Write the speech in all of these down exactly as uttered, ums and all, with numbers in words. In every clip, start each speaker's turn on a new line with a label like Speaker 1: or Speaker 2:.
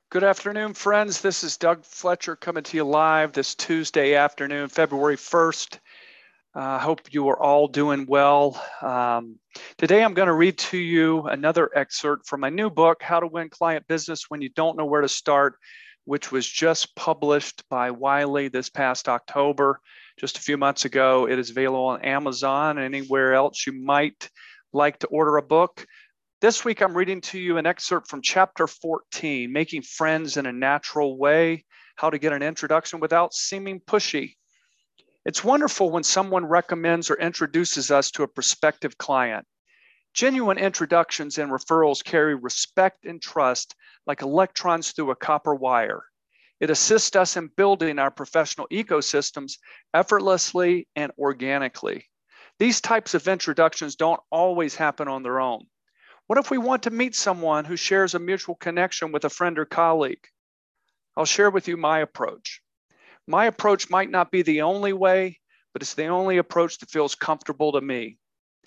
Speaker 1: Good afternoon, friends. This is Doug Fletcher coming to you live this Tuesday afternoon, February first. I uh, hope you are all doing well. Um, today, I'm going to read to you another excerpt from my new book, How to Win Client Business When You Don't Know Where to Start, which was just published by Wiley this past October, just a few months ago. It is available on Amazon and anywhere else you might like to order a book. This week, I'm reading to you an excerpt from chapter fourteen, Making Friends in a Natural Way, How to Get an Introduction Without Seeming Pushy. It's wonderful when someone recommends or introduces us to a prospective client. Genuine introductions and referrals carry respect and trust like electrons through a copper wire. It assists us in building our professional ecosystems effortlessly and organically. These types of introductions don't always happen on their own. What if we want to meet someone who shares a mutual connection with a friend or colleague? I'll share with you my approach. My approach might not be the only way, but it's the only approach that feels comfortable to me.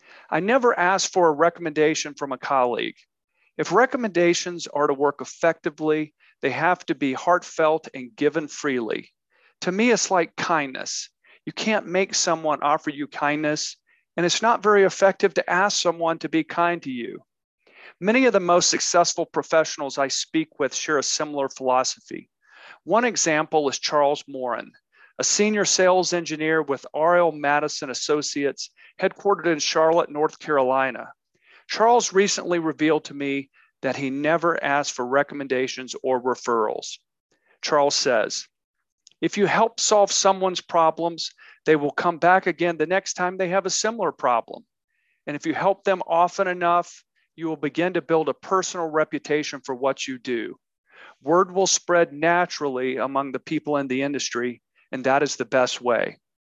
Speaker 1: I never ask for a recommendation from a colleague. If recommendations are to work effectively, they have to be heartfelt and given freely. To me, it's like kindness. You can't make someone offer you kindness, and it's not very effective to ask someone to be kind to you. Many of the most successful professionals I speak with share a similar philosophy. One example is Charles Morin, a senior sales engineer with R L Madison Associates, headquartered in Charlotte, North Carolina. Charles recently revealed to me that he never asked for recommendations or referrals. Charles says, if you help solve someone's problems, they will come back again the next time they have a similar problem. And if you help them often enough, you will begin to build a personal reputation for what you do. Word will spread naturally among the people in the industry, and that is the best way.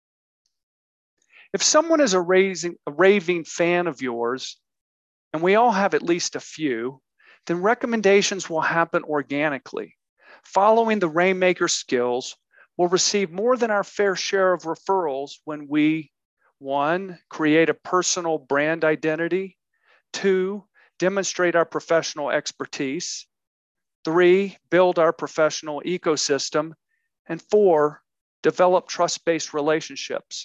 Speaker 1: If someone is a, raising, a raving fan of yours, and we all have at least a few, then recommendations will happen organically. Following the Rainmaker skills, we'll receive more than our fair share of referrals when we, one, create a personal brand identity, two, demonstrate our professional expertise, three, build our professional ecosystem, and four, develop trust-based relationships.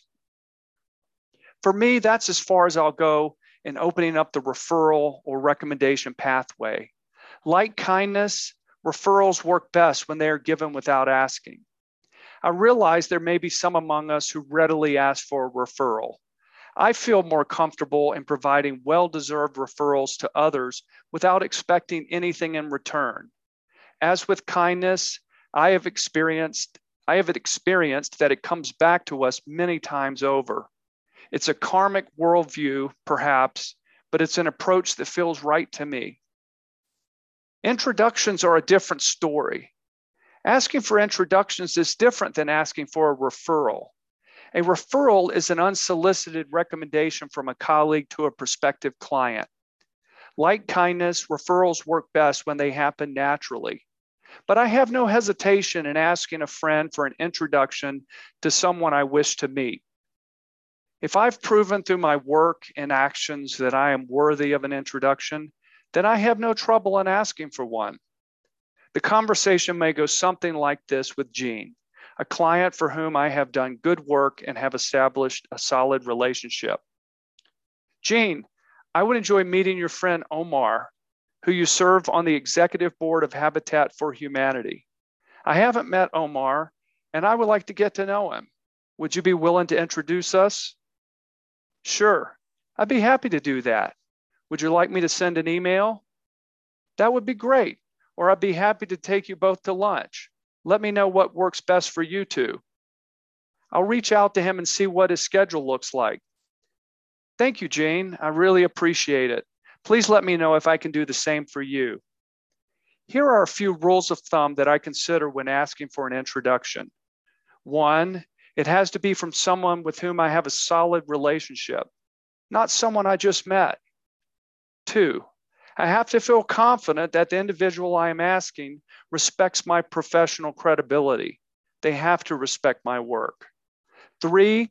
Speaker 1: For me, that's as far as I'll go in opening up the referral or recommendation pathway. Like kindness, referrals work best when they are given without asking. I realize there may be some among us who readily ask for a referral. I feel more comfortable in providing well-deserved referrals to others without expecting anything in return. As with kindness, I have experienced, I have experienced that it comes back to us many times over. It's a karmic worldview, perhaps, but it's an approach that feels right to me. Introductions are a different story. Asking for introductions is different than asking for a referral. A referral is an unsolicited recommendation from a colleague to a prospective client. Like kindness, referrals work best when they happen naturally. But I have no hesitation in asking a friend for an introduction to someone I wish to meet. If I've proven through my work and actions that I am worthy of an introduction, then I have no trouble in asking for one. The conversation may go something like this with Jean, a client for whom I have done good work and have established a solid relationship. Jean, I would enjoy meeting your friend Omar, who you serve on the executive board of Habitat for Humanity. I haven't met Omar, and I would like to get to know him. Would you be willing to introduce us? Sure, I'd be happy to do that. Would you like me to send an email? That would be great, or I'd be happy to take you both to lunch. Let me know what works best for you two. I'll reach out to him and see what his schedule looks like. Thank you, Jane. I really appreciate it. Please let me know if I can do the same for you. Here are a few rules of thumb that I consider when asking for an introduction. One, it has to be from someone with whom I have a solid relationship, not someone I just met. Two, I have to feel confident that the individual I am asking respects my professional credibility. They have to respect my work. Three,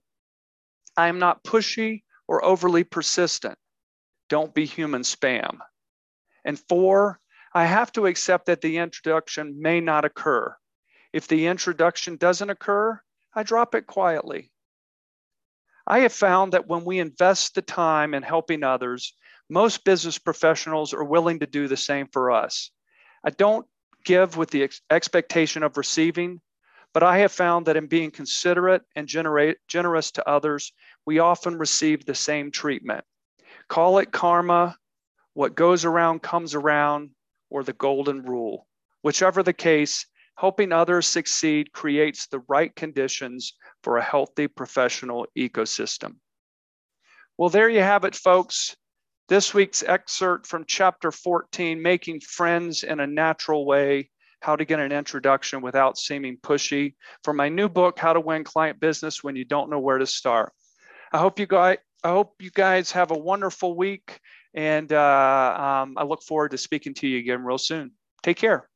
Speaker 1: I am not pushy or overly persistent. Don't be human spam. And four, I have to accept that the introduction may not occur. If the introduction doesn't occur, I drop it quietly. I have found that when we invest the time in helping others, most business professionals are willing to do the same for us. I don't give with the ex- expectation of receiving, but I have found that in being considerate and generate, generous to others, we often receive the same treatment. Call it karma, what goes around comes around, or the golden rule. Whichever the case, helping others succeed creates the right conditions for a healthy professional ecosystem. Well, there you have it, folks. This week's excerpt from chapter fourteen, Making Friends in a Natural Way, How to Get an Introduction Without Seeming Pushy, from my new book, How to Win Client Business When You Don't Know Where to Start. I hope you guys, I hope you guys have a wonderful week, and uh, um, I look forward to speaking to you again real soon. Take care.